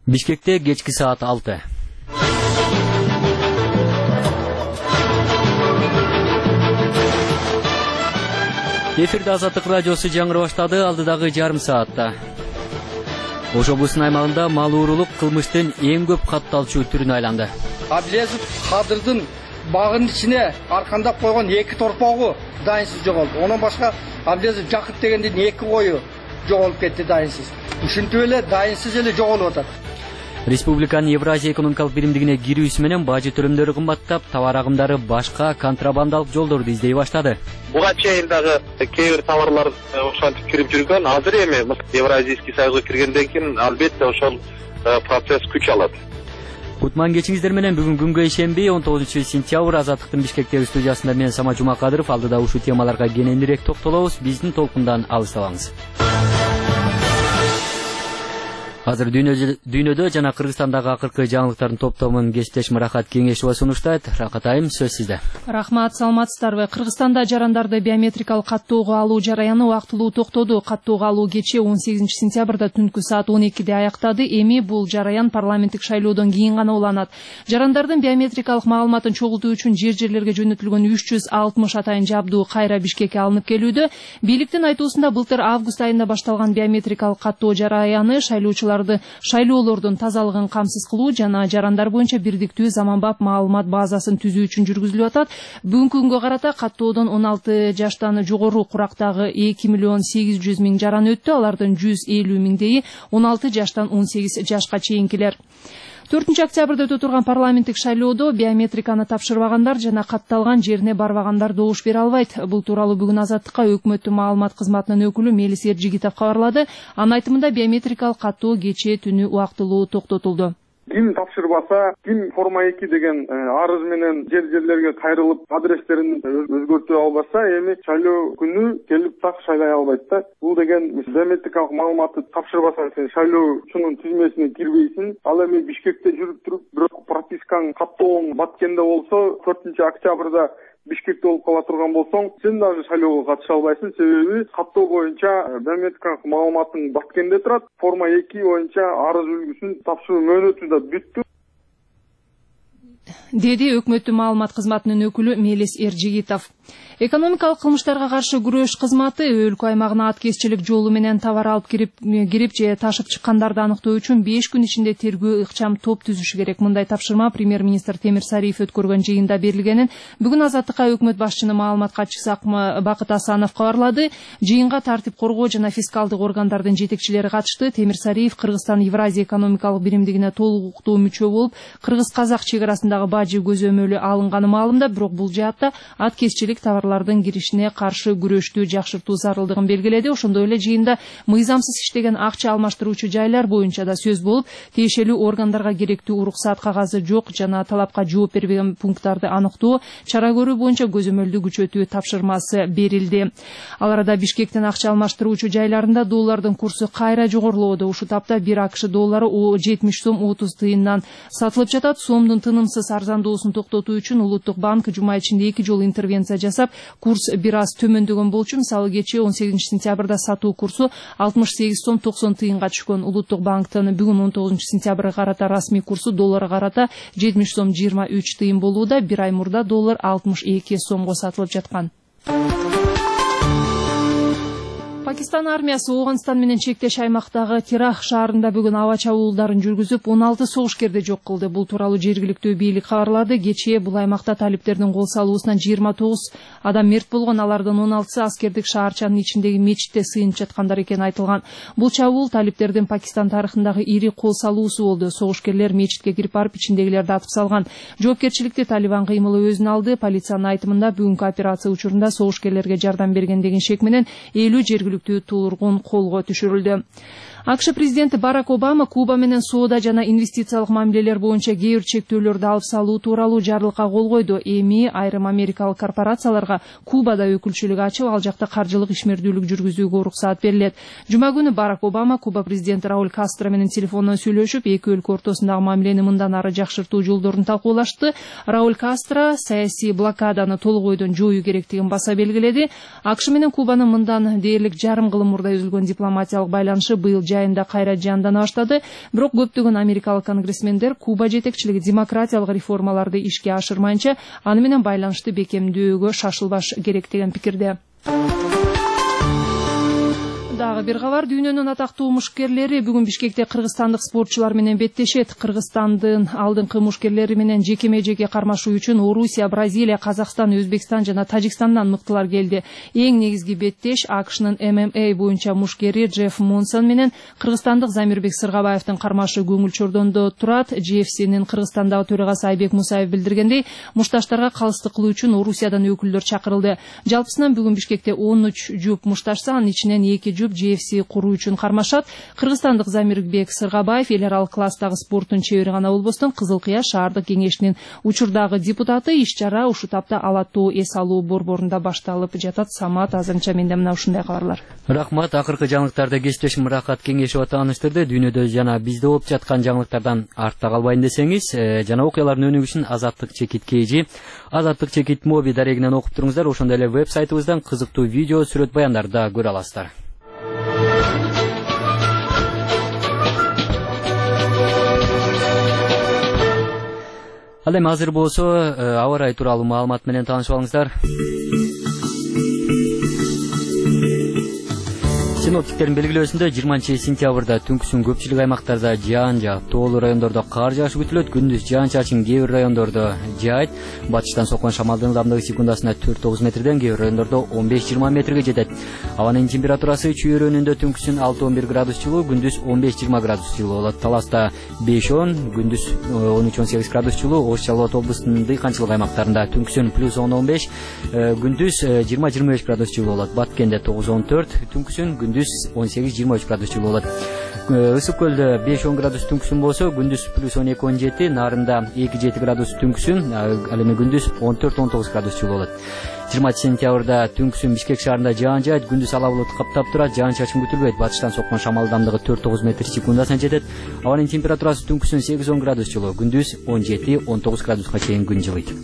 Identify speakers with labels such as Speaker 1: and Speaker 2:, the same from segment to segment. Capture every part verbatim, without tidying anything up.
Speaker 1: Бишкекте кечки саат алты. Эфирде Азаттык радиосу жаңыры баштады, алдыдагы жарым саатта. Ош облусунун аймагында мал уурулук кылмыштын эң көп катталчу түрүнө айланды.
Speaker 2: Абилезов Кадырдын багынын ичине аркандап койгон эки торпогу дайынсыз жоголду. Онун башка Абилезов Жакып дегендин эки кою жоголуп кетти дайынсыз. Ушинтип эле дайынсыз эле жоголуп атат.
Speaker 1: Республиканын Евразия экономикалык биримдигине кирүүсү менен бажы төлөмдөрү кымбаттап, товар агымдары башка контрабандалык жолдорду издей баштады.
Speaker 3: Буга чейин дагы кээ бир товарлар ошентип кирип жүргөн. Азыр эми Евразийский союзга киргенден кийин албетте ошол процесс күч алат.
Speaker 1: Кутман кечиңиздер менен бүгүн күнгө ишенбей он тогузунчу сентябрь Азаттыктын Бишкектеги студиясында мен Сама Жумакадыров, алдыда ушул темаларга кененирээк токтолобуз. Биздин толкундан алыстабаңыз. Азыр дүйнөдө жана Кыргызстандагы акыркы жаңылыктардын топтомун кесиптешим Рахат Кеңешова сунуштайт. Рахат айым, сөз сизде.
Speaker 4: Рахмат, саламатсыздарбы. Кыргызстанда жарандарды биометрикалык каттоого алуу жараяны убактылуу токтоду. Каттоого алуу кечээ он сегизинчи сентябрда түнкү саат он экиде аяктады. Эми бул жараян парламенттик шайлоодон кийин гана уланат. Жарандардын биометрикалык маалыматын чогултуу үчүн жер-жерлерге жөнөтүлгөн үч жүз алтымыш атайын жабдуу кайра Бишкекке алынып келүүдө. Бийликтин айтуусунда былтыр август айында башталган биометрикалык каттоо жараяны шайлоочулар шайлоолордун тазалыгын камсыз кылуу жана жарандар боюнча бирдиктүү заманбап маалымат базасын түзүү үчүн жүргүзүлүп атат. Бүгүнкү күнгө карата каттоодон он алты жаштан жогору курактагы эки миллион сегиз жүз миң жаран өттү. Алардын жүз элүү миңдеги он алты жаштан он сегиз жашка чейинкилер. төртүнчү октябрда өтө турган парламенттик шайлоодо биометриканы тапшырбагандар жана катталган жерине барбагандар добуш бере албайт. Бул тууралуу бүгүн Азаттыкка өкмөттүн маалымат кызматынын өкүлү Мелис Эржигитов кабарлады. Анын айтымында биометрикалык каттоо кечээ түнү убактылуу токтотулду.
Speaker 5: Ким тапшырбаса, ким форма эки деген арыз менен жер-жерлерге кайрылып адрестерин өзгөртө албаса, эми шайлоо күнү келип так шайлай албайт да. Бул деген биометрикалык маалыматты тапшырбасаң, сен шайлоочунун тизмесине кирбейсиң. Ал эми Бишкекте жүрүп туруп, бирок пропискаң каттооң Баткенде болсо, төртүнчү октябрда Бишкекте болуп кала турган болсоң, сен дагы шайлоого катыша албайсың. Себеби каттоо боюнча биометрикалык маалыматың Баткенде турат, форма эки боюнча арыз үлгүсүн тапшыруу мөөнөтү да бүттү,
Speaker 4: деди өкмөттүн маалымат кызматынын өкүлү Мелис Эржигитов. Экономикалык кылмыштарга каршы күрөш кызматы өлкө аймагына аткезчилик жолу менен товар алып кирип кирип же ташып чыккандарды аныктоо үчүн беш күн ичинде тергөө ыкчам топ түзүшү керек. Мындай тапшырма премьер-министр Темир Сариев өткөргөн жыйында берилгенин бүгүн Азаттыкка өкмөт башчынын маалымат катчысы Бакыт Асанов кабарлады. Жыйынга тартип коргоо жана фискалдык органдардын жетекчилери катышты. Темир Сариев Кыргызстан Евразия экономикалык биримдигине толуктуу мүчө болуп, кыргыз-казак чек арасындагы бажы көзөмөлү алынганы маалымда, бирок бул жаатта аткезчилик товарлардын киришине каршы күрөштү жакшыртуу зарылдыгын белгиледи. Ошондой эле жыйында мыйзамсыз иштеген акча алмаштыруучу жайлар боюнча да сөз болуп, тиешелүү органдарга керектүү уруксат кагазы жок жана талапка жооп бербеген пункттарды аныктоо, чара көрүү боюнча көзөмөлдү күчөтүү тапшырмасы берилди. Ал арада Бишкектин акча алмаштыруучу жайларында доллардын курсу кайра жогорулоодо. Ушул тапта бир АКШ доллары жетимиш сом отуз тыйындан сатылып жатат. Сомдун тынымсыз арзандоосун токтотуу үчүн Улуттук банк жума ичинде эки жолу интервенция жасап, курс бир аз төмөндөгөн болчу. Мисалы кечээ он сегизинчи сентябрда сатуу курсу алтымыш сегиз сом токсон тыйынга түшкөн. Улуттук банктын бүгүн он тогузунчу сентябрга карата расмий курсу долларга карата жетимиш сом жыйырма үч тыйын болууда. Бир ай мурда доллар алтымыш эки сомго сатылып жаткан. Пакистан армиясы Оғанстан менен чектеш аймактагы Тирах шаарында бүгүн аба чабуулдарын жүргүзүп, он алты согушкерди жок кылды. Бул тууралуу жергиликтүү бийлик кабарлады. Кечээ бул аймакта талиптердин кол салуусунан жыйырма тогуз адам мерт болгон, алардын он алтысы аскердик шаарчанын ичиндеги мечитте сыйынып жаткандар экени айтылган. Бул чабуул талиптердин Пакистан тарыхындагы ири кол салуусу болду. Согушкерлер мечитке кирип барып ичиндегилерди атып салган. Жоопкерчиликти Талибан кыймылы өзүнө алды. Полициянын айтымында бүгүнкү операция учурунда согушкерлерге жардам берген деген шек менен элүү жергиликтүү тургун колго түшүрүлдү. АКШ президенти Барак Обама Куба менен соода жана инвестициялык мамилелер боюнча кээ бир чектөөлөрдү алып салуу тууралуу жарлыкка кол койду. Эми айрым америкалык корпорацияларга Кубада өкүлчүлүк ачып, ал жакта каржылык ишмердүүлүк жүргүзүүгө уруксаат берилет. Жума күнү Барак Обама Куба президенти Рауль Кастро менен телефондон сүйлөшүп, эки өлкө ортосундагы мамилени мындан ары жакшыртуу жолдорун талкуулашты. Рауль Кастро саясий блокаданы толук ойдон жоюу керектигин баса белгиледи. АКШ менен Кубанын мындан дээрлик жарым кылым мурда үзүлгөн дипломатиялык байланышы быйыл жайында кайра жандана баштады. Бирок көптөгөн америкалык конгрессмендер Куба жетекчилиги демократиялык реформаларды ишке ашырмайынча аны менен байланышты бекемдөөгө шашылбаш керек деген пикирде. Дагы бир кабар, дүйнөнүн атактуу мушкерлери бүгүн Бишкекте кыргызстандык спортчулар менен беттешет. Кыргызстандын алдыңкы мушкерлери менен жекеме-жеке кармашуу үчүн Орусия, Бразилия, Казакстан, Өзбекстан жана Тажикстандан мыктылар келди. Эң негизги беттеш АКШнын эм эм а боюнча мушкери Джефф Монсон менен кыргызстандык Замирбек Сыргабаевдин кармашы көңүл чордондо турат. джи эф синин Кыргызстандагы төрагасы Айбек Мусаев билдиргендей, мушташтарга калыстык кылуу үчүн Орусиядан өкүлдөр чакырылды. Жалпысынан бүгүн Бишкекте он үч жуп мушташса, анын ичинен эки жуп джи эф си куруу үчүн кармашат. Кыргызстандык Замирбек Сыргабаев эл аралык класстагы спорттун чебери гана болбостон, Кызыл Кыя шаардык кеңешинин учурдагы депутаты. Иш-чара ушул тапта Ала Тоо эс алуу борборунда башталып жатат. Самат азырынча менде мына ушундай кабарлар.
Speaker 1: Рахмат. Акыркы жаңылыктарда кесиптешим Муракат кеңешип тааныштырды. Дүйнөдө жана бизде болуп жаткан жаңылыктардан артта калбайын десеңиз, жана окуялардын өнүгүшүн Азаттык Чекит Кейжи, Азаттык Чекит Моби дарегинен окуп туруңуздар. Ошондой эле веб-сайтыбыздан кызыктуу видео, сүрөт баяндарды да көрө аласыздар. Ал эми азыр болсо аба ырайы тууралуу маалымат менен таанышып алыңыздар. Синоптиктердин белгилөөсүндө жыйырманчы сентябрда түнкүсүн көпчүлүк аймактарда жаан жаап, тоолуу райондордо кар жаашы күтүлөт. Күндүз жаан-чачын кээ бир райондордо жаайт. Батыштан соккон шамалдын ылдамдыгы секундасына төрт тогуз метрден, кээ бир райондордо он беш жыйырма метрге жетет. Абанын температурасы чүйөрөнүндө түнкүсүн алты он бир градус жылуу, күндүз он беш жыйырма градус жылуу болот. Таласта беш он, күндүз он үч он сегиз градус жылуу. Ош Жалал Абад облусунун дыйканчылык аймактарында түнкүсүн плюс он он беш, күндүз жыйырма жыйырма беш градус жылуу болот. Баткенде тогуз он төрт, түнкүсүн күндүз он сегиз жыйырма үч градус жылуу болот. Ысык көлдө беш он градус түнкүсүн болсо, күндүз плюс он эки он жети, Нарында эки жети градус түнкүсүн, ал эми күндүз он төрт он тогуз градус жылуу болот. жыйырманчы сентябрда түнкүсүн Бишкек шаарында жаан жаайт, күндүз ала булут каптап турат, жаан-чачын күтүлбөйт. Батыштан соккон шамал ылдамдыгы төрт тогуз метр секундасына жетет. Абанын температурасы түнкүсүн сегиз он градус жылуу, күндүз он жети он тогуз градуска чейин күн жылыйт.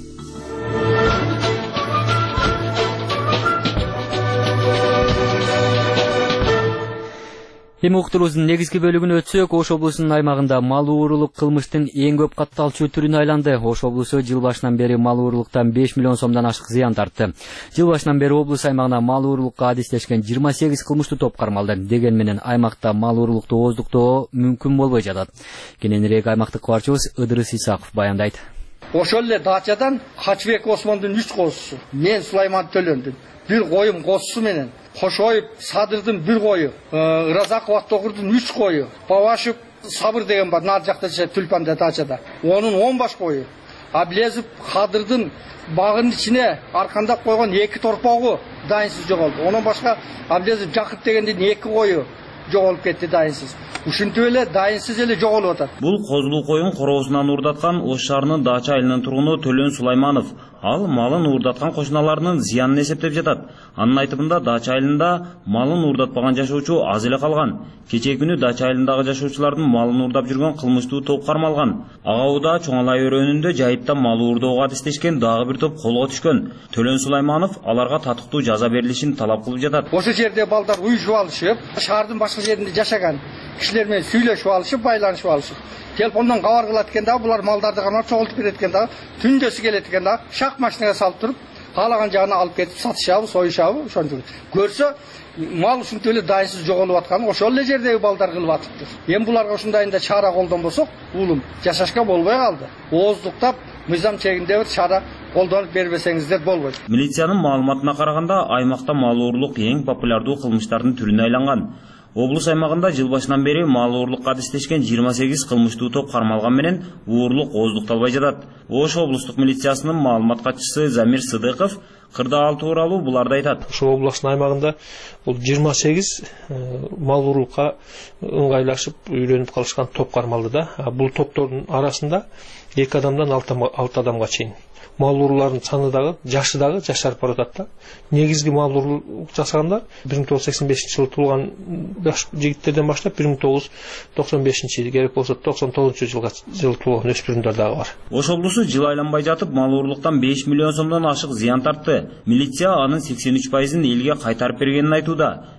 Speaker 1: Эми уктурубуздун негизги бөлүгүнө өтсөк, Ош облусунун аймагында мал уурулук кылмыштын эң көп катталчу түрүнө айланды. Ош облусу жыл башынан бери мал уурулуктан беш миллион сомдон ашык зыян тартты. Жыл башынан бери облус аймагына мал уурулукка адистешкен жыйырма сегиз кылмыштуу топ кармалды. Деген менен аймакта мал уурулукту ооздуктоо мүмкүн болбой жатат. Кененирээк аймактык кабарчыбыз Ыдырыс Исаков баяндайт.
Speaker 2: Ошол эле дачадан Качыбек Осмондун үч козусу, мен Сулайман Төлөндүн бир коюм козусу менен, Кошоев Садырдын бир кою, Ыразаков Аттогурдун үч кою, Бабашев Сабыр деген бар, нар жакта же Тюльпанда дачада, онун он баш кою, Аблезов Кадырдын багынын ичине аркандап койгон эки торпогу дайынсыз жоголду. Онун башка Аблезов Жакыт дегендин эки кою жоголуп кетти дайынсыз. Ушинтип эле дайынсыз эле жоголуп атат.
Speaker 6: Бул козулуу коюн короосунан уурдаткан Ош шаарынын Дача айылынын тургуну Төлөн Сулайманов. Ал малын уурдаткан кошуналарынын зыянын эсептеп жатат. Анын айтымында Дача айылында малын уурдатпаган жашоочу аз эле калган. Кечээ күнү Дача айылындагы жашоочулардын малын уурдап жүргөн кылмыштуу топ кармалган. Ага уда Чоңалай өрөөнүндө жайытта мал уурдоого адистешкен дагы бир топ колго түшкөн. Төлөн Сулайманов аларга татыктуу жаза берилишин талап кылып жатат.
Speaker 2: Ошол жерде балдар уюшуп алышып, шаардын башка жеринде жашаган кишилер менен сүйлөшүп алышып, байланышып алышып. Телефондон кабар кылат экен да, булар малдарды гана чогултуп берет экен да, түндөсү келет экен да, шак машинага салып туруп, каалаган жагына алып кетип сатышабы, союшабы, ошентип. Көрсө, мал ушинтип эле дайынсыз жоголуп аткан, ошол эле жердеги балдар кылып атыптыр. Эми буларга ушундайында чара колдонбосок, улум жашашка болбой калды. Ооздуктап, мыйзам чегинде бир чара колдонуп бербесеңиздер болбойт.
Speaker 6: Милициянын маалыматына караганда, аймакта мал уурулук эң популярдуу кылмыштардын түрүнө айланган. Облус аймагында жыл башынан бери мал уурулукка адистешкен жыйырма сегиз кылмыштуу топ кармалган менен уурулук ооздукталбай жатат. Ош облустук милициясынын маалымат катчысы Замир Сыдыков кырдаал тууралуу буларды айтат.
Speaker 7: Ошол областын аймагында бул жыйырма сегиз мал уурулукка ыңгайлашып үйлөнүп калышкан топ кармалды да. Бул топтордун арасында эки адамдан алты адамга чейин. Мал уурулардын саны дагы, жашы дагы жашарып баратат да. Негизги мал уурулук жасагандар бир миң тогуз жүз сексен бешинчи жылы туулган жаш жигиттерден баштап бир миң тогуз жүз токсон бешинчи, керек болсо токсон тогузунчу жылга жылы туулган өспүрүмдөр дагы бар.
Speaker 6: Ош облусу жыл айланбай жатып мал уурулуктан беш миллион сомдон ашык зыян тартты. Милиция анын сексен үч пайызын элге кайтарып бергенин айтууда.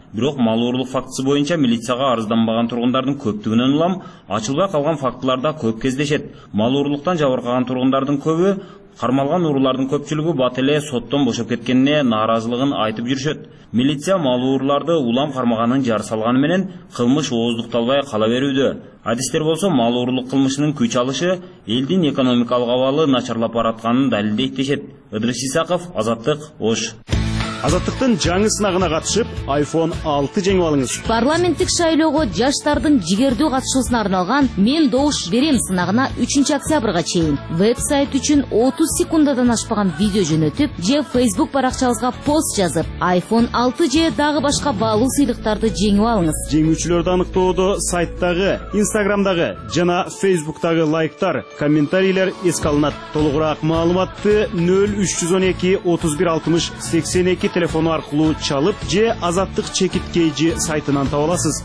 Speaker 6: Бирок мал уурлук фактысы боюнча милицияга арызданбаган тургундардын көптүгүнөн улам ачылбай калган фактыларда көп кездешет. Мал уурлуктан жабыркаган тургундардын көбү кармалган уруулардын көпчүлүгү бат эле соттон бошоп кеткенине нааразылыгын айтып жүрүшөт. Милиция мал уурларды улам кармаганын жар салганы менен кылмыш ооздукталбай кала берүүдө. Адистер болсо мал уурлук кылмышынын күч алышы элдин экономикалык абалы начарлап баратканын далилдейт дешет. Ыдрис Исаков, Азаттык, Ош.
Speaker 8: Азаттыктын жаңы сынагына катышып, айфон алты жеңип алыңыз.
Speaker 9: Парламенттик шайлоого жаштардын жигердүү катышуусуна арналган «Мен добуш берем» сынагына үчүнчү октябрга чейин веб-сайт үчүн отуз секундадан ашпаган видео жөнөтүп, же Facebook баракчабызга пост жазып, айфон алты же дагы башка баалуу сыйлыктарды жеңип алыңыз.
Speaker 8: Жеңүүчүлөрдү аныктоодо сайттагы, Instagramдагы жана Facebooktагы лайктар, комментарийлер эске алынат. Толугураак маалыматты нөл үч жүз он эки отуз бир алтымыш сексен эки телефону аркылуу чалып же Азаттык чекиткейжи сайтынан таба аласыз.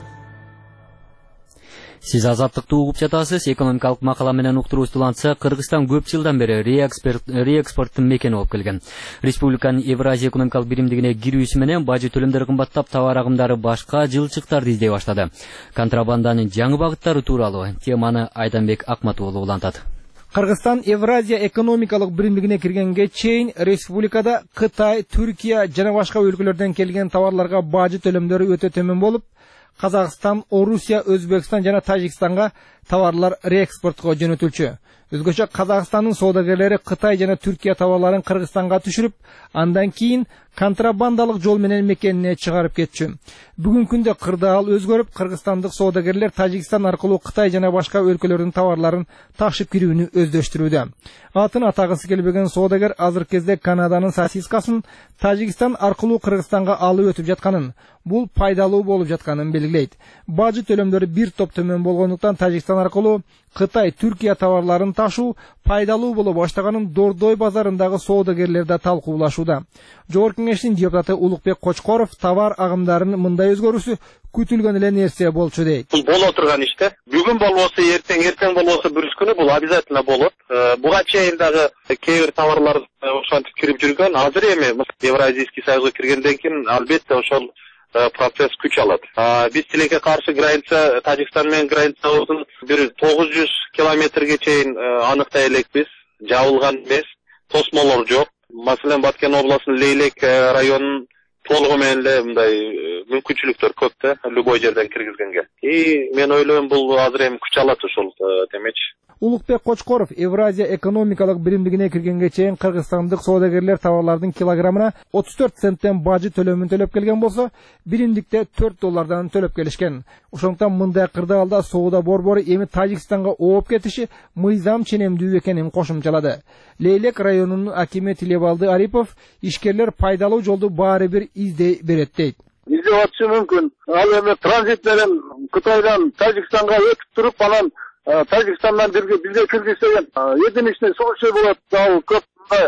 Speaker 1: Сиз Азаттыкты угуп жатасыз. Экономикалык макала менен уктуруубуз улантса, Кыргызстан көп жылдан бери реэкспорттун мекени болуп келген. Республиканын Евразия экономикалык биримдигине кирүүсү менен бажы төлөмдөрү кымбаттап, товар агымдары башка жылчыктарды издей баштады. Контрабанданын жаңы багыттары тууралуу теманы Айданбек Акматов уулу улантат.
Speaker 10: Кыргызстан Евразия экономикалык биримдигине киргенге чейин республикада Кытай, Түркия жана башка өлкөлөрдөн келген товарларга бажы төлөмдөрү өтө төмөн болуп, Казакстан, Орусия, Өзбекстан жана Тажикстанга товарлар реэкспортко жөнөтүлчү. Өзгөчө Казакстандын соодагерлери Кытай жана Түркия товарларын Кыргызстанга түшүрүп, андан кийин контрабандалык жол менен мекенине чыгарып кетчү. Бүгүнкү күндө кырдаал өзгөрүп, кыргызстандык соодагерлер Тажикстан аркылуу Кытай жана башка өлкөлөрдүн товарларын ташып кирүүнү өздөштүрүүдө. Атын атагысы келбеген соодагер азыр кезде Канаданын сосискасын Тажикстан аркылуу Кыргызстанга алып өтүп жатканын, бул пайдалуу болуп жатканын белгилейт. Бажы төлөмдөрү бир топ төмөн болгондуктан Тажикстан аркылуу Кытай, Түркия товарларын ташуу пайдалуу боло баштаганын Дордой базарындагы соодагерлер да талкуулашууда. Жогорку Кеңештин депутаты Улукбек Кочкоров товар агымдарынын мындай өзгөрүүсү күтүлгөн эле нерсе болчу дейт.
Speaker 3: Бул боло турган иште. Бүгүн болбосо эртең, эртең болбосо бүрүс күнү бул обязательно болот. Буга чейин дагы кээ бир товарлар ошентип кирип жүргөн. Азыр эми Евразийский союзга киргенден кийин албетте ошол процесс күч алат. Биз тилекке каршы граница Тажикстан менен границабыздын бир тогуз жүз километрге чейин аныктай элекпиз. Жабылган эмес, тосмолор жок. Маселен Баткен областынын Лейлек районунун толугу менен эле мындай мүмкүнчүлүктөр көп да, любой жерден киргизгенге. И мен ойлойм бул азыр эми күч алат ошол демечи.
Speaker 10: Улукбек Кочкоров Евразия экономикалык биримдигине киргенге чейин кыргызстандык соодагерлер товарлардын килограммына отуз төрт центтен бажы төлөмүн төлөп келген болсо, биримдикте төрт доллардан төлөп келишкен. Ошондуктан мындай кырдаалда соода борбору эми Тажикстанга ооп кетиши мыйзам ченемдүү экенин кошумчалады. Лейлек районунун акими Тилебалды Арипов ишкерлер пайдалуу жолду баары бир издей берет дейт.
Speaker 11: Издеп атышы мүмкүн. Ал эми транзит менен Кытайдан Тажикстанга өтүп туруп, анан Тажикстандан бирге бизге киргизсеген единичный случай болот. Ал көп мындай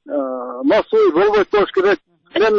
Speaker 11: массовый болбойт болуш керек. Мен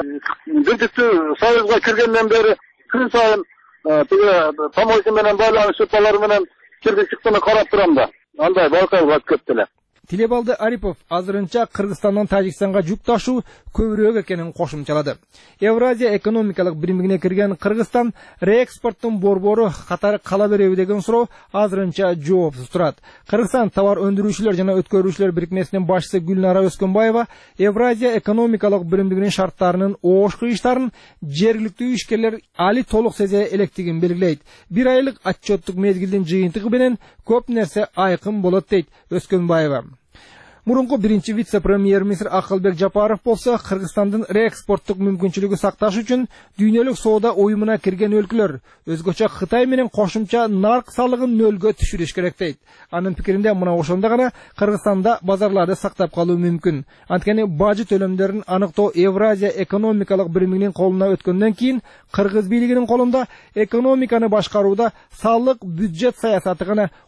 Speaker 11: Бирдиктүү Союзга киргенден бери күн сайын тиги помойка менен байланышып, алар менен кирди чыктыны карап турам да. Андай байкалып кетти эле.
Speaker 10: Тилебалды Арипов азырынча Кыргызстандан Тажикстанга жүк ташуу көбүрөөк экенин кошумчалады. Евразия экономикалык биримдигине кирген Кыргызстан реэкспорттун борбору катары кала береби деген суроо азырынча жоопсуз турат. Кыргызстан товар өндүрүүчүлөр жана өткөрүүчүлөр бирикмесинин башчысы Гүлнара Өскөнбаева Евразия экономикалык биримдигинин шарттарынын оош кыйыштарын жергиликтүү ишкерлер али толук сезе электигин белгилейт. Бир айлык отчеттук мезгилдин жыйынтыгы менен көп нерсе айкын болот дейт Өскөнбаева. Мурунку биринчи вице-премьер-министр Акылбек Жапаров болсо, Кыргызстандын реэкспорттук мүмкүнчүлүгү сакташ үчүн дүйнөлүк соода уюмуна кирген өлкөлөр, өзгөчө Кытай менен кошумча нарк салыгын нөлгө түшүрүш керек дейт. Анын пикиринде мына ошондо гана Кыргызстанда базарларды сактап калуу мүмкүн. Анткени бажы төлөмдөрүн аныктоо Евразия экономикалык биримдигинин колуна өткөндөн кийин Кыргыз бийлигинин колунда экономиканы башкарууда салык бюджет саясаты гана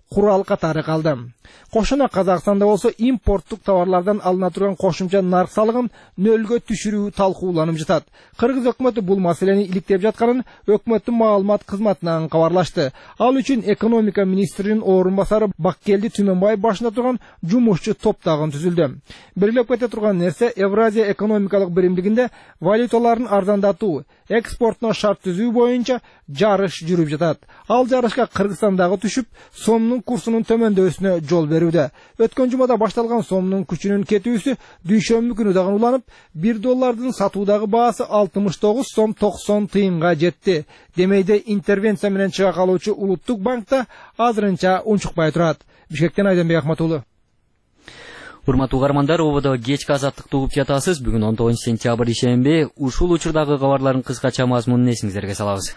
Speaker 10: курал катары калды. Кошуна Казакстанда болсо импорттук товарлардан алына турган кошумча нарк салыгын нөлгө түшүрүү талкууланып жатат. Кыргыз өкмөтү бул маселени иликтеп жатканын өкмөттүн маалымат кызматынан кабарлашты. Ал үчүн экономика министринин орун басары Баккелди Түмөнбай башында турган жумушчу топ дагы түзүлдү. Белгилеп кете турган нерсе Евразия экономикалык биримдигинде валюталарын арзандатуу, экспортуна шарт түзүү боюнча жарыш жүрүп жатат. Ал жарышка Кыргызстандагы түшүп, сомдун курсунун төмөндөсүнө жол берүүдө. Өткөн жумада башталган сомдун күчүнүн кетүүсү дүйшөмбү күнү дагы уланып, бир доллардын сатуудагы баасы алтымыш тогуз сом токсон тыйынга жетти. Демейде интервенция менен чыга калуучу Улуттук банкта азырынча унчукпай турат. Бишкектен Айданбек Ахматулы.
Speaker 1: Урматтуу угармандар, ободо кечки азаттыкты угуп жатасыз. Бүгүн он тогузунчу сентябрь ишемби. Ушул учурдагы кабарлардын кыскача мазмунун эсиңиздерге салабыз.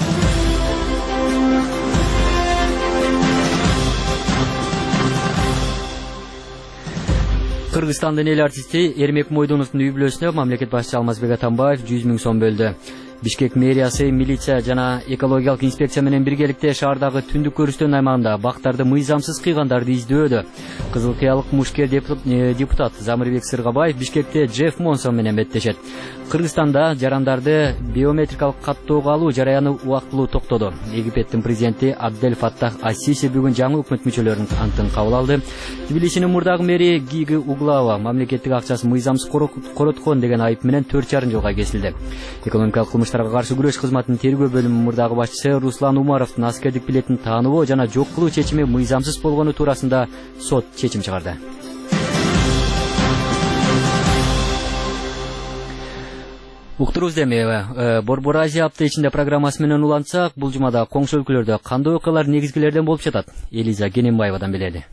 Speaker 1: Кыргызстандын эл артисти Эрмек Мойдоновдун үй бүлөсүнө мамлекет башчысы Алмазбек Атамбаев жүз миң сом бөлдү. Бишкек мэриясы, милиция жана экологиялык инспекция менен биргеликте шаардагы түндүк көрүстөн аймагында бактарды мыйзамсыз кыйгандарды издөөдө. Кызыл кыялык мушкер депутат Замирбек Сыргабаев Бишкекте Джефф Монсон менен беттешет. Кыргызстанда жарандарды биометрикалык каттоого алуу жараяны убактылуу токтоду. Египеттин президенти Абдель Фаттах Ас-Сиси бүгүн жаңы өкмөт мүчөлөрүнүн антын кабыл алды. Тбилисинин мурдагы мэри Гиги Углава мамлекеттик акчасын мыйзамсыз короткон деген айып менен төрт жарым жылга кесилди. Экономикалык кылмыштарга каршы күрөш кызматынын тергөө бөлүмүнүн мурдагы башчысы Руслан Умаровдун аскердик билетин тааныбоо жана жок кылуу чечими мыйзамсыз болгону туурасында сот чечим чыгарды. Уктурубуз эми Борбор Азия апта ичинде программасы менен улантсак, бул жумада коңшу өлкөлөрдө кандай окуялар негизгилерден болуп жатат? Элиза Кененбаевадан билели.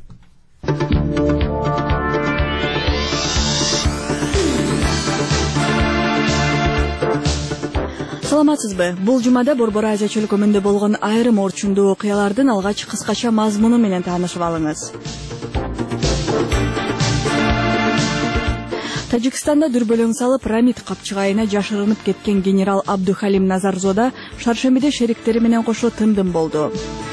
Speaker 12: Саламатсызбы? Бул жумада Борбор Азия чөлкөмүндө болгон айрым орчундуу окуялардын алгач кыскача мазмуну менен таанышып алыңыз. Тажикстанда дүрбөлөң салып Рамит капчыгайына жашырынып кеткен генерал Абдухалим Назарзода шаршембиде шериктери менен кошо тындым болду.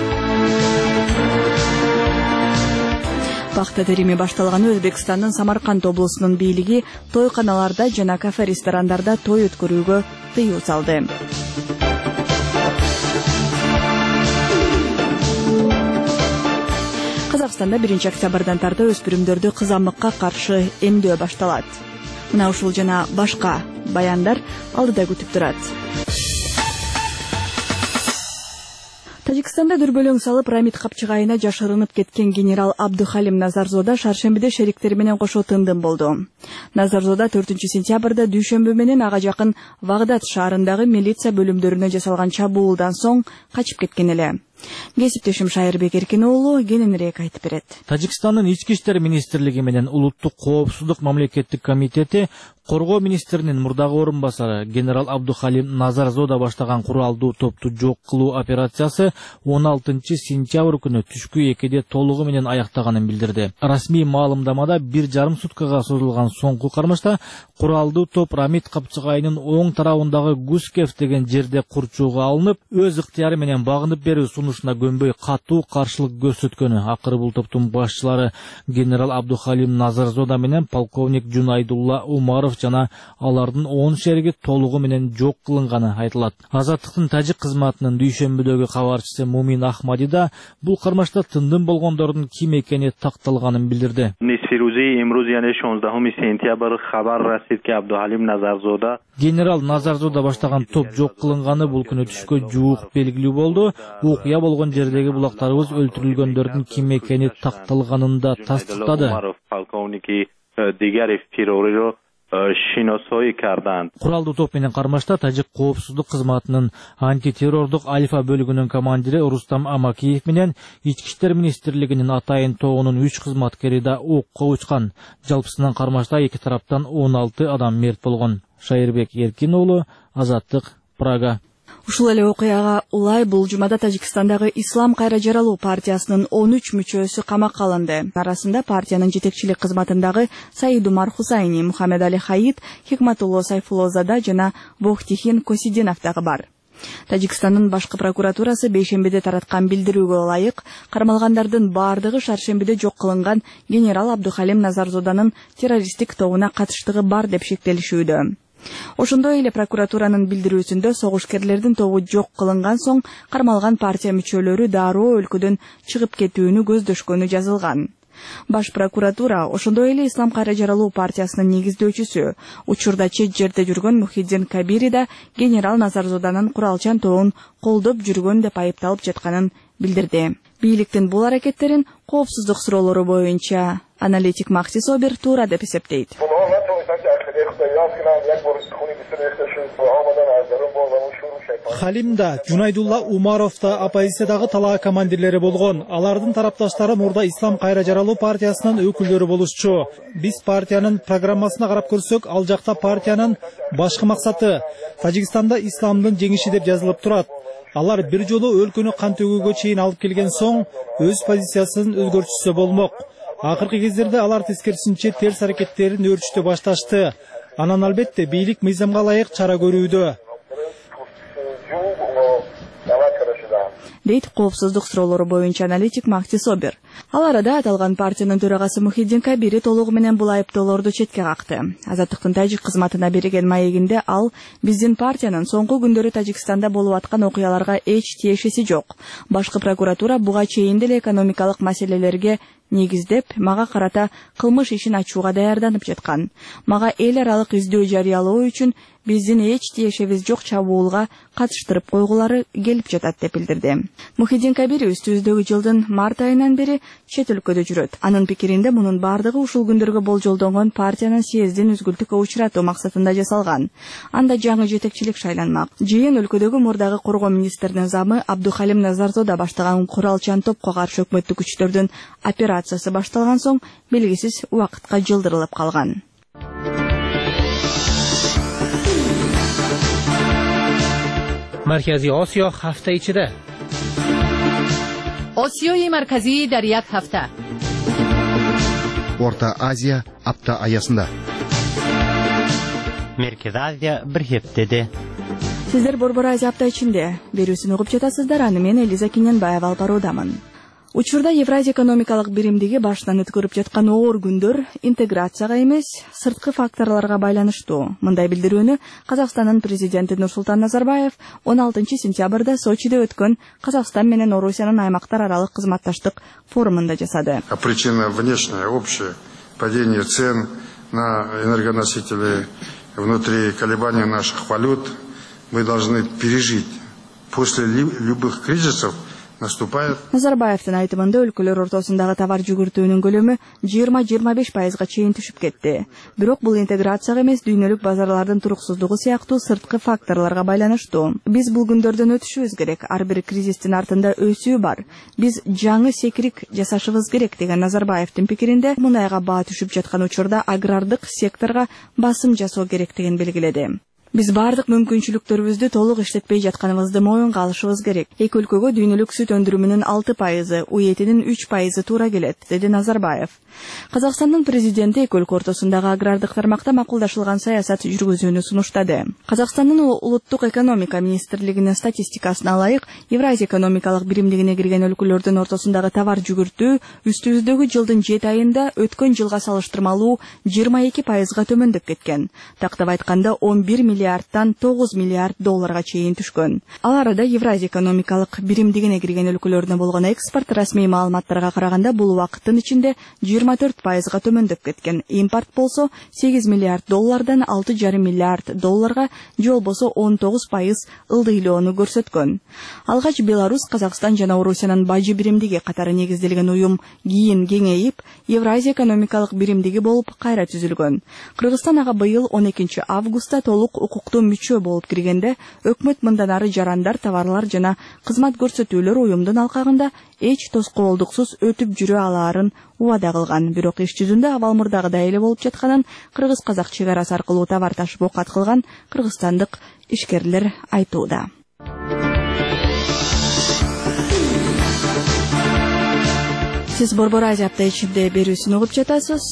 Speaker 12: Бакта терими башталган Өзбекстандын Самарканд облусунун бийлиги тойканаларда жана кафе-ресторандарда той өткөрүүгө тыюу салды. Казакстанда биринчи октябрдан тарта өспүрүмдөрдү кызамыкка каршы эмдөө башталат. Мына ушул жана башка баяндар алдыда күтүп турат. Тажикстанда дүрбөлөң салып Рамит капчыгайына жашырынып кеткен генерал Абдухалим Назарзода шаршембиде шериктери менен кошо тындым болду. Назарзода төртүнчү сентябрда дүйшөмбү менен ага жакын Вагдад шаарындагы милиция бөлүмдөрүнө жасалган чабуулдан соң качып кеткен эле. Кесиптешим Шайырбек Эркин уулу кененирээк айтып берет.
Speaker 13: Тажикстандын ички иштер министрлиги менен улуттук коопсуздук мамлекеттик комитети коргоо министринин мурдагы орун басары генерал Абдухалим Назарзода баштаган куралдуу топту жок кылуу операциясы он алтынчы сентябрь күнү түшкү экиде толугу менен аяктаганын билдирди. Расмий маалымдамада бир жарым суткага созулган соңку кармашта куралдуу топ Рамит капчыгайынын оң тарабындагы Гускев деген жерде курчууга алынып, өз ыктыяры менен багынып берүү сунушуна көнбөй катуу каршылык көрсөткөнү. Акыры бул топтун башчылары генерал Абдухалим Назарзода менен полковник Жунайдулла Умаров жана алардын он шериги толугу менен жок кылынганы айтылат. Азаттыктын тажик кызматынын дүйшөмбүдөгү кабарчысы Мумин Ахмади да бул кармашта тындым болгондордун ким экени такталганын билдирди. Генерал Назарзода баштаган топ жок кылынганы бул күнү түшкө жуук белгилүү болду. Окуя болгон жердеги булактарыбыз өлтүрүлгөндөрдүн ким экени такталганын да тастыктады. Куралдуу топ менен кармашта тажик коопсуздук кызматынын антитеррордук альфа бөлүгүнүн командири Рустам Амакиев менен ички иштер министрлигинин атайын тобунун үч кызматкери да окко учкан. Жалпысынан кармашта эки тараптан он алты адам мерт болгон. Шайырбек Эркин уулу, Азаттык, Прага.
Speaker 12: Ушул эле окуяга улай бул жумада Тажикстандагы Ислам кайра жаралуу партиясынын он үч мүчөсү камакка алынды. Арасында партиянын жетекчилик кызматындагы Саид Умар Хусайни, Мухаммед Али Хаид, Хикматулло Сайфуллозада жана Вохтихин Косидинов дагы бар. Тажикстандын башкы прокуратурасы бейшембиде тараткан билдирүүгө ылайык кармалгандардын баардыгы шаршембиде жок кылынган генерал Абдухалим Назарзоданын террористтик тобуна катыштыгы бар деп шектелишүүдө. Ошондой эле прокуратуранын билдирүүсүндө согушкерлердин тобу жок кылынган соң кармалган партия мүчөлөрү дароо өлкөдөн чыгып кетүүнү көздөшкөнү жазылган. Баш прокуратура ошондой эле Ислам кайра жаралуу партиясынын негиздөөчүсү, учурда чет жерде жүргөн Мухиддин Кабири да генерал Назарзоданын куралчан тобун колдоп жүргөн деп айыпталып жатканын билдирди. Бийликтин бул аракеттерин коопсуздук суроолору боюнча аналитик Макси Собир туура деп эсептейт.
Speaker 14: Халим да, Жунайдулла Умаров да оппозициядагы талаа командирлери болгон. Алардын тарапташтары мурда Ислам кайра жаралуу партиясынын өкүлдөрү болушчу. Биз партиянын программасына карап көрсөк, ал жакта партиянын башкы максаты Тажикстанда исламдын жеңиши деп жазылып турат. Алар бир жолу өлкөнү кан төгүүгө чейин алып келген соң өз позициясын өзгөртүшсө болмок. Акыркы кездерде алар тескерисинче терс аракеттерин өөрчүтө башташты. Анан албетте бийлик мыйзамга ылайык чара көрүүдө.
Speaker 12: Дейт коопсуздук суроолору боюнча аналитик Макси Собир. Ал арада аталган партиянын төрагасы Мухиддин Кабири толугу менен бул айыптоолорду четке какты. Азаттыктын тажик кызматына берген маегинде ал биздин партиянын соңку күндөрү Тажикстанда болуп аткан окуяларга эч тиешеси жок. Башкы прокуратура буга чейин деле экономикалык маселелерге негиздеп, мага карата кылмыш ишин ачууга даярданып жаткан. Мага эл аралык издөө жарыялоо үчүн биздин эч тиешебиз жок чабуулга катыштырып койгулары келип жатат деп билдирди. Мухиддин Кабири үстүбүздөгү жылдын март айынан бери чет өлкөдө жүрөт. Анын пикиринде мунун бардыгы ушул күндөргө болжолдонгон партиянын съездин үзгүлтүккө учуратуу максатында жасалган. Анда жаңы жетекчилик шайланмак. Жыйын өлкөдөгү мурдагы коргоо министринин замы Абдухалим Назарзода баштаган куралчан топко каршы өкмөттүк күчтөрдүн операциясы башталган соң белгисиз убакытка жылдырылып калган.
Speaker 10: Markaziy Osiyo hafta ichida.
Speaker 15: Osiyoyi markaziy dar yak hafta.
Speaker 16: Orta Aziya hafta ayasında.
Speaker 17: Merkez Aziya bir heftede.
Speaker 12: Sizler Борбор Азия hafta içinde берүүсүн угуп жатасыздар. Аны мен Элиза Киненбаева алып баруудамын. Учурда Евразия экономикалык биримдиги башынан өткөрүп жаткан оор күндөр интеграцияга эмес, сырткы факторлорго байланыштуу. Мындай билдирүүнү Казакстандын президенти Нурсултан Назарбаев он алтынчы сентябрда Сочиде өткөн Казакстан менен Орусиянын аймактар аралык кызматташтык форумунда жасады.
Speaker 18: Причина внешняя, общая, падение цен на энергоносители, внутри колебания наших валют мы должны пережить. После любых кризисов наступает.
Speaker 12: Назарбаевдин айтымында өлкөлөр ортосундагы товар жүгүртүүнүн көлөмү жыйырма жыйырма беш пайызга чейин түшүп кетти. Бирок бул интеграцияга эмес, дүйнөлүк базарлардын туруксуздугу сыяктуу сырткы факторлорго байланыштуу. Биз бул күндөрдөн өтүшүбүз керек. Ар бир кризистин артында өсүү бар. Биз жаңы секирик жасашыбыз керек деген Назарбаевдин пикиринде мунайга баа түшүп жаткан учурда агрардык секторго басым жасоо керектигин белгиледи. Биз бардык мүмкүнчүлүктөрүбүздү толук иштетпей жатканыбызды моюнга алышыбыз керек. Эки өлкөгө дүйнөлүк сүт өндүрүмүнүн алты пайызы, у этинин үч пайызы туура келет, деди Назарбаев. Казакстандын президенти эки өлкө ортосундагы агрардык тармакта макулдашылган саясат жүргүзүүнү сунуштады. Казакстандын улуттук экономика министрлигинин статистикасына ылайык, Евразия экономикалык биримдигине кирген өлкөлөрдүн ортосундагы товар жүгүртүү үстүбүздөгү жылдын жети айында өткөн жылга салыштырмалуу жыйырма эки пайызга төмөндөп кеткен. Тактап айтканда он бир миллиардтан тогуз миллиард долларга чейин түшкөн. Ал арада Евразия экономикалык биримдигине кирген өлкөлөрүнө болгон экспорт расмий маалыматтарга караганда бул убакыттын ичинде жыйырма төрт пайызга төмөндөп кеткен. Импорт болсо сегиз миллиард доллардан алты жарым миллиард долларга, же болбосо он тогуз пайыз ылдыйлоону көрсөткөн. Алгач Беларусь, Казакстан жана Орусиянын бажы биримдиги катары негизделген уюм кийин кеңейип, Евразия экономикалык биримдиги болуп кайра түзүлгөн. Кыргызстан ага быйыл он экинчи августта толук укуктуу мүчө болуп киргенде, өкмөт мындан ары жарандар, товарлар жана кызмат көрсөтүүлөр уюмдун алкагында эч тоскоолдуксуз өтүп жүрө алаарын убада кылган. Бирок иш жүзүндө абал мурдагыдай эле болуп жатканын кыргыз-казак чек арасы аркылуу товар ташып окат кылган кыргызстандык ишкерлер айтууда. Сиз Борбор Азия hafta içinde берүүсүн угуп жатасыз.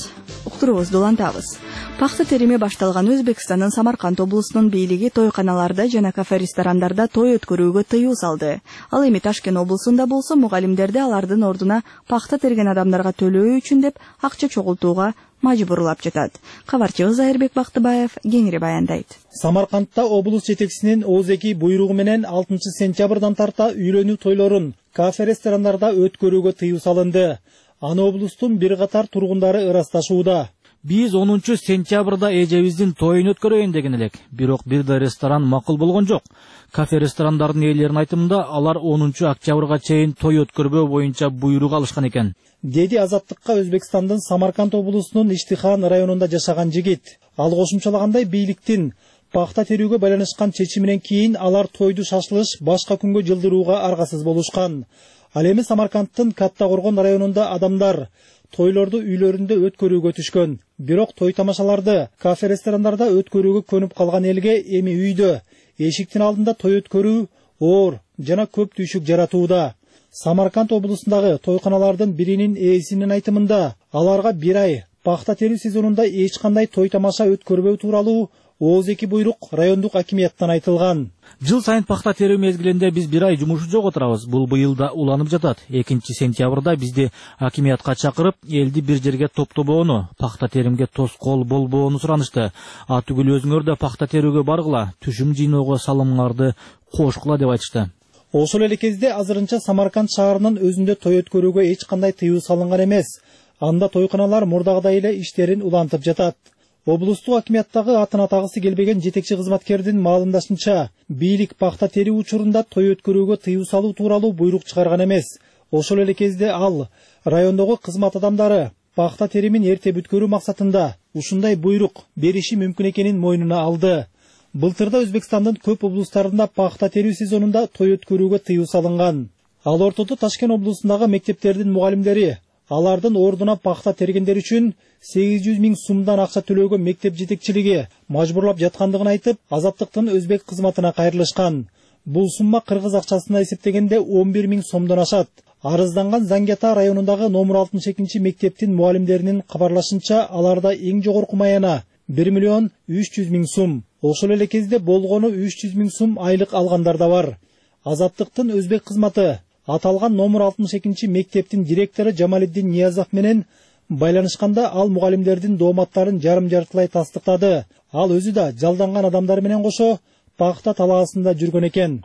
Speaker 12: уктуруубузду улантабыз. Пахта терими башталган Өзбекстандын Самарканд облусунун бийлиги тойканаларда жана кафе ресторандарда той өткөрүүгө тыюу салды. Ал эми Ташкент облусунда болсо мугалимдерди алардын ордуна пахта терген адамдарга төлөө үчүн деп акча чогултууга мажбурлап жатат. Кабарчыбыз Айырбек Бактыбаев кеңири баяндайт.
Speaker 14: Самаркандта облус жетекчисинин Озеки буйругу менен алтынчы сентябрдан тарта үйлөнүү тойлорун кафе ресторандарда өткөрүүгө тыюу салынды. Аны облустун бир катар тургундары ырасташууда.
Speaker 13: Биз онунчу сентябрда эжебиздин тоюн өткөрөйүн деген элек. Бирок бир да ресторан макул болгон жок. Кафе ресторандардын ээлеринин айтымында алар онунчу октябрга чейин той өткөрбөө боюнча буйрук алышкан экен.
Speaker 14: Деди Азаттыкка Өзбекстандын Самарканд облусунун Иштихан районунда жашаган жигит. Ал кошумчалагандай бийликтин пахта терүүгө байланышкан чечиминен кийин алар тойду шашылыш башка күнгө жылдырууга аргасыз болушкан. Ал эми Самаркандтын Каттакоргон районунда адамдар тойлорду үйлөрүндө өткөрүүгө түшкөн. Бирок той тамашаларды кафе ресторандарда өткөрүүгө көнүп калган элге эми үйдө эшиктин алдында той өткөрүү оор жана көп түйшүк жаратууда. Самарканд облусундагы тойканалардын биринин ээсинин айтымында аларга бир ай пахта терүү сезонунда эч кандай той тамаша өткөрбөө тууралуу Озеки буйрук райондук акимияттан айтылган.
Speaker 13: Жыл сайын пахта терүү мезгилинде биз бир ай жумуш жок отурабыз. Бул быйыл да уланып жатат. экинчи сентябрда бизди акимиятка чакырып, элди бир жерге топтобоону, пахта теримге тоскоол болбоону суранышты. А түгүл өзүңөр да пахта терүүгө баргыла, түшүм жыйноого салымыңарды кошкула деп айтышты.
Speaker 14: Ошол эле кезде азырынча Самарканд шаарынын өзүндө той өткөрүүгө эч кандай тыюу салынган эмес. Анда тойканалар мурдагыдай эле иштерин улантып жатат. Облустук акимияттагы атын атагысы келбеген жетекчи кызматкердин маалымдашынча, бийлик пахта терүү учурунда той өткөрүүгө тыюу салуу тууралуу буйрук чыгарган эмес. Ошол эле кезде ал райондогу кызмат адамдары пахта теримин эртеп өткөрүү максатында ушундай буйрук бериши мүмкүн экенин мойнуна алды. Былтырда Өзбекстандын көп облустарында пахта терүү сезонунда той өткөрүүгө тыюу салынган. Ал ортодо Ташкент облусундагы мектептердин мугалимдери алардын ордуна пахта тергендер үчүн сегиз жүз миң сумдан акча төлөөгө мектеп жетекчилиги мажбурлап жаткандыгын айтып, Азаттыктын өзбек кызматына кайрылышкан. Бул сумма кыргыз акчасына эсептегенде он бир миң сомдон ашат. Арызданган Зангета районундагы номер алтымыш экинчи мектептин мугалимдеринин кабарлашынча, аларда эң жогорку маяна бир миллион үч жүз миң сум. Ошол эле кезде болгону үч жүз миң сум айлык алгандар да бар. Азаттыктын өзбек кызматы аталган номер алтымыш экинчи мектептин директору Жамалиддин Ниязов менен байланышканда ал мугалимдердин дооматтарын жарым-жартылай тастыктады. Ал өзү да жалданган адамдар менен кошо пахта талаасында жүргөн экен.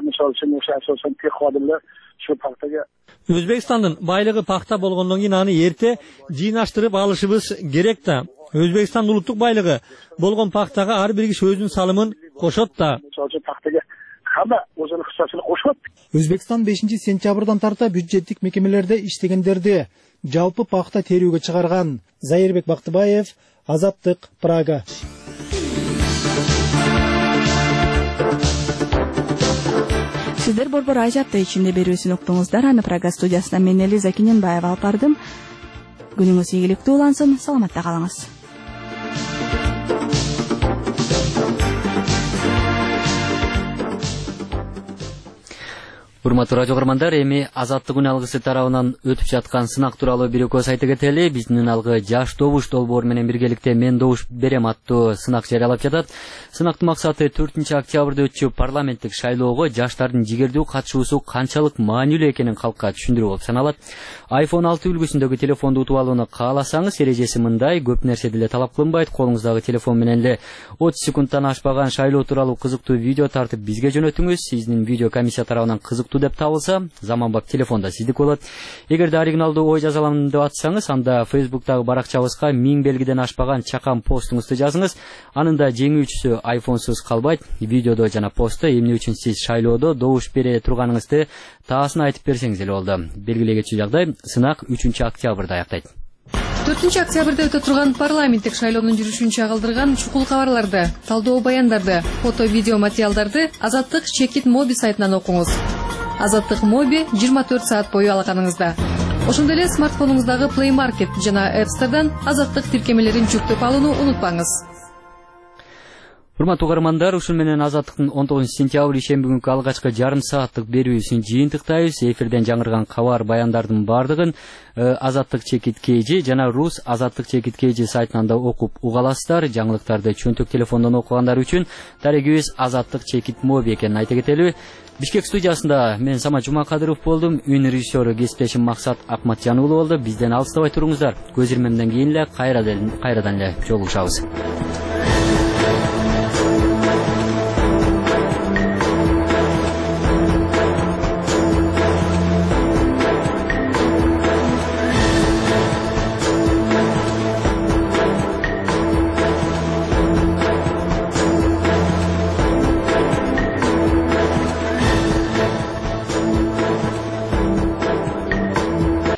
Speaker 19: Өзбекстандын байлыгы пахта болгондон кийин аны эрте жыйнаштырып алышыбыз керек да. Өзбекстан улуттук байлыгы болгон пахтага ар бир киши өзүнүн салымын кошот да.
Speaker 14: Өзбекстан бешинчи сентябрдан тарта бюджеттик мекемелерде иштегендерди жалпы пахта терүүгө чыгарган. Зайырбек Бактыбаев, Азаттык, Прага.
Speaker 12: Сиздер Борбор Азия апта ичинде берүүсүн уктуңуздар. Аны Прага студиясынан мен Элиза Кененбаева алып бардым. Күнүңүз ийгиликтүү улансын, саламатта калыңыз.
Speaker 1: Урматтуу радио көрөрмандар, эми Азаттык күн алгысы тарабынан өтүп жаткан сынак тууралуу бир экөө сайты кетели. Биздин алгы жаш добуш долбоору менен биргеликте мен добуш берем аттуу сынак жарыялап жатат. Сынактын максаты төртүнчү октябрда өтчү парламенттик шайлоого жаштардын жигердүү катышуусу канчалык маанилүү экенин калкка түшүндүрүү болуп саналат. айфон алты үлгүсүндөгү телефонду утуп алууну кааласаңыз, эрежеси мындай: көп нерсе деле талап кылынбайт. Колуңуздагы телефон менен эле отуз секундтан ашпаган шайлоо тууралуу кызыктуу видео тартып бизге жөнөтүңүз. Сиздин видео комиссия тарабынан кызыктуу деп табылса, заманбап телефонда сиздик болот. Эгерде оригиналдуу ой жазалам деп атсаңыз, анда Facebook'тагы баракчабызга миң белгиден ашпаган чакан постуңузду жазыңыз. Анын да жеңүүчүсү айфонсуз калбайт. Видеодо жана постто эмне үчүн сиз шайлоодо добуш бере турганыңызды таасын айтып берсеңиз эле болду. Белгилегечи жагдай сынак үчүнчү октябрда аяктайт.
Speaker 4: төртүнчү октябрда өтө турган парламенттик шайлоонун жүрүшүн чагылдырган чукул кабарларды, талдоо баяндарды, фото видео материалдарды Азаттык Чекит Моби сайтынан окуңуз. Азаттык Моби жыйырма төрт саат бою алаканыңызда. Ошондой эле смартфонуңуздагы Play Market жана App Store'дан Азаттык тиркемелерин жүктөп алууну унутпаңыз.
Speaker 1: Урматтуу угармандар, ушун менен Азаттыктын он тогузунчу сентябрь ишемби күнкү алгачкы жарым сааттык берүүсүн жыйынтыктайбыз. Эфирден жаңырган кабар баяндардын бардыгын Азаттык чекиткейжи жана Рус Азаттык чекиткейжи сайтынан да окуп уга аласыздар. Жаңылыктарды чөнтөк телефондон окугандар үчүн тарегибиз Азаттык чекит моби экенин айта кетели. Бишкек студиясында мен Самат Жумакадыров болдум. Үн режиссеру кесиптешим Максат Акматжан уулу болду. Бизден алыстабай туруңуздар. Көз ирмемден кийин эле кайрадан эле жолугушабыз.